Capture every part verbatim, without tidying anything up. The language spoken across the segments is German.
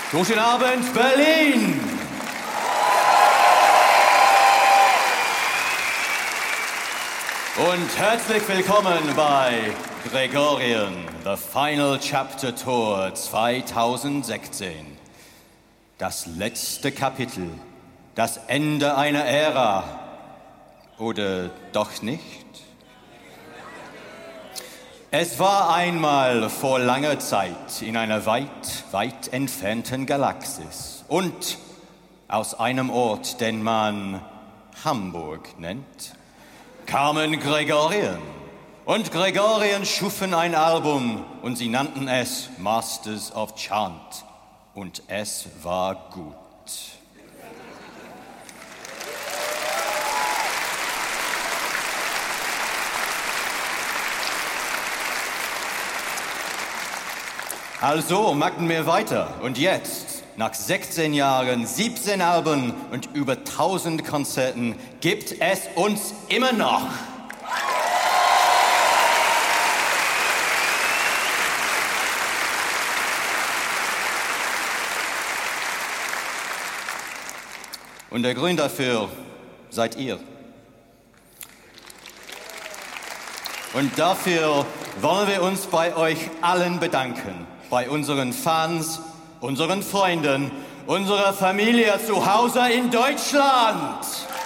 Guten Abend, Berlin! Und herzlich willkommen bei Gregorian, The Final Chapter Tour zweitausendsechzehn. Das letzte Kapitel, das Ende einer Ära. Oder doch nicht? Es war einmal vor langer Zeit in einer weit, weit entfernten Galaxis und aus einem Ort, den man Hamburg nennt, kamen Gregorian. Und Gregorian schufen ein Album und sie nannten es Masters of Chant. Und es war gut. Also machen wir weiter. Und jetzt, nach sechzehn Jahren, siebzehn Alben und über tausend Konzerten, gibt es uns immer noch. Und der Grund dafür seid ihr. Und dafür wollen wir uns bei euch allen bedanken. Bei unseren Fans, unseren Freunden, unserer Familie zu Hause in Deutschland.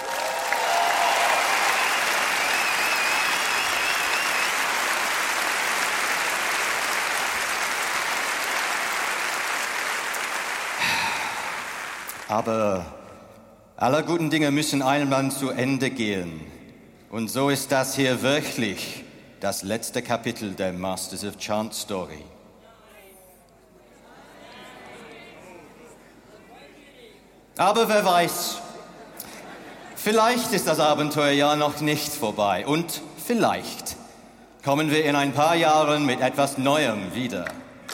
Aber alle guten Dinge müssen einmal zu Ende gehen. Und so ist das hier wirklich das letzte Kapitel der Masters of Chant Story. Aber wer weiß, vielleicht ist das Abenteuer ja noch nicht vorbei und vielleicht kommen wir in ein paar Jahren mit etwas Neuem wieder.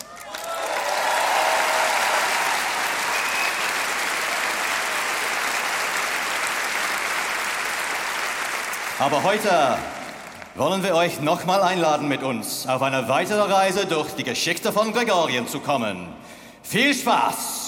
Aber heute wollen wir euch nochmal einladen, mit uns auf eine weitere Reise durch die Geschichte von Gregorian zu kommen. Viel Spaß!